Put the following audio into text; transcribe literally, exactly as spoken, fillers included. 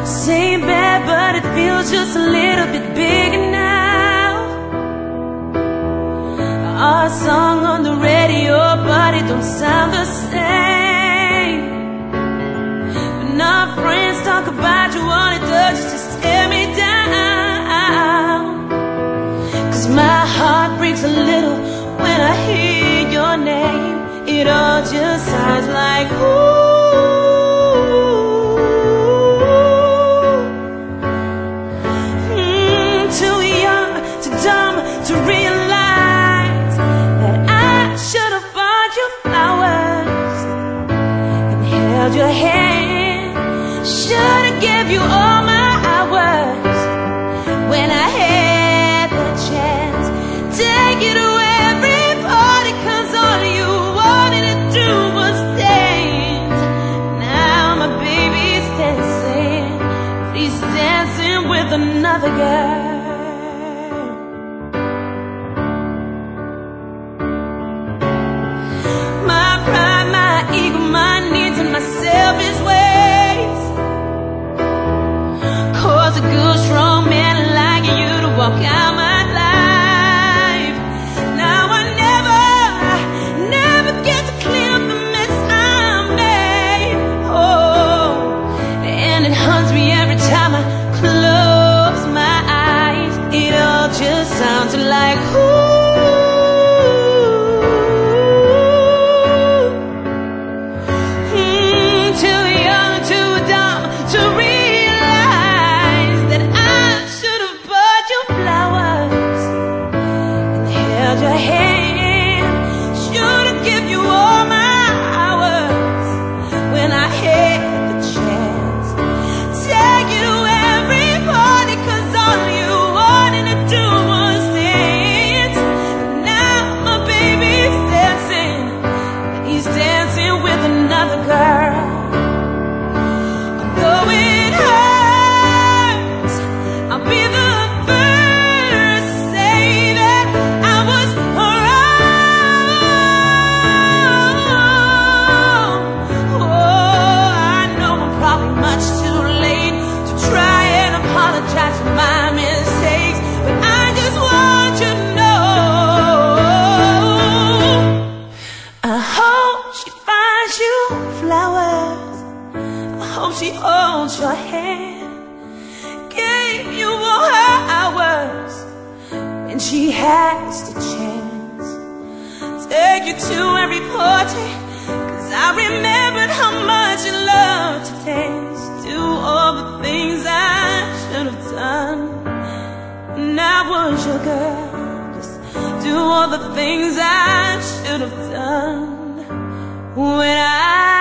Same bed, but it feels just a little bit bigger now. Our song on the radio, but it don't sound the same. When our friends talk about you, all it does is just tear me down. Cause my heart breaks a little when I hear your name. It all just sounds like ooh. To realize that I should have bought you flowers and held your hand. Should have gave you all my hours when I had the chance. Take you to every party, cause all you wanted to do was dance. Now my baby's dancing, he's dancing with another girl. Selfish ways cause a good strong man like you to walk out my life. Now I never, never get to clean up the mess I made. Oh, and it haunts me every time I close my eyes. It all just sounds like ooh. Your hand, should have give you all my hours when I had the chance. Take you to every party, cause all you wanted to do was dance. Now my baby's dancing, he's dancing with another girl. Although it hurts, I'll be the my mistakes, but I just want you to know. I hope she finds you flowers. I hope she holds your hand, gave you all her hours when she has the chance. Take you to every party, cause I remembered how much you loved to dance. Do all the things I should have done when I was your girl. Just do all the things I should have done when I